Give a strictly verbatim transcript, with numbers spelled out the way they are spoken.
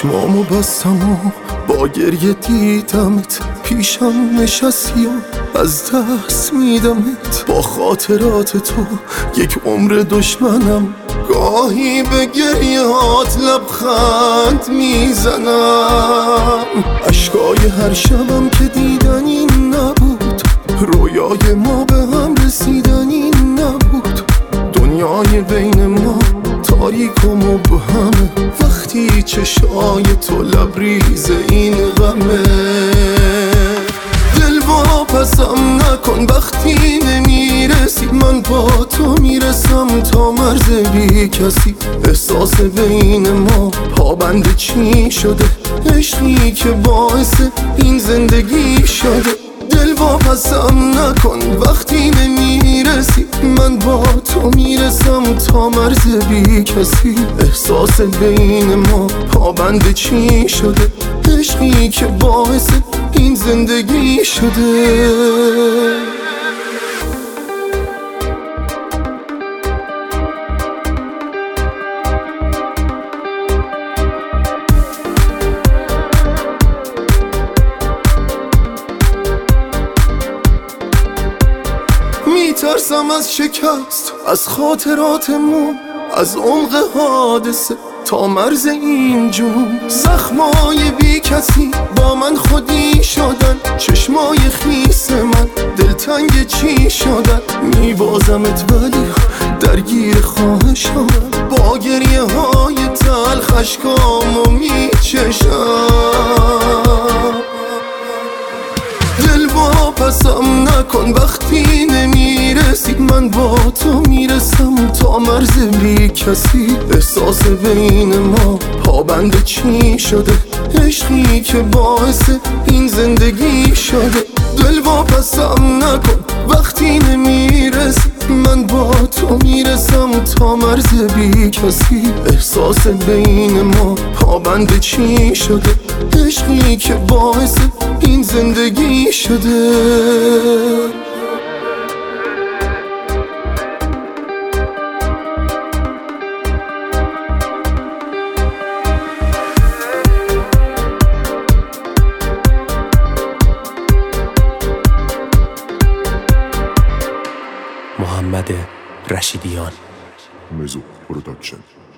چشمامو بستم و با گریه دیدمت، پیشم نشستی و از دست میدمت. با خاطرات تو یک عمر دشمنم، گاهی به گریهات لبخند میزنم. اشکای هر شبم که دیدنی نبود، رویای ما به هم رسیدنی نبود. دنیای بین ما تاریک و مبهمه، وقتی چشای تو لبریز این غمه. دل واپسم نکن وقتی نمیرسی، من با تو میرسم تا مرز بی کسی. احساس بین ما پابند چی شده، عشقی که باعث این زندگی شده. دل واپسم نکن وقتی نمیرسی، من با تو میرسم تا مرز بی کسی. احساس بین ما پابند چی شده، عشقی که باعث این زندگی شده. میترسم از شکست، از خاطراتمون، از عمق حادثه تا مرز این جنون. زخمای بی کسی با من خودی شدن، چشمای خیس من دلتنگ چی شدن. میبازمت ولی درگیر خواهشم، با گریه های تلخ اشکامو میچشم. دل واپسم نکن وقتی نمیرسی، من با تو میرسم تا مرز بی کسی. احساس بین ما پابند چی شده، عشقی که باعث این زندگی شده. دل واپسم نکن وقتی نمیرسی، من با تو میرسم تا مرز بی کسی. احساس بین ما پابند چی شده، عشقی که باعث این زندگی شده. محمد رشیدیان. مزو پروداکشن.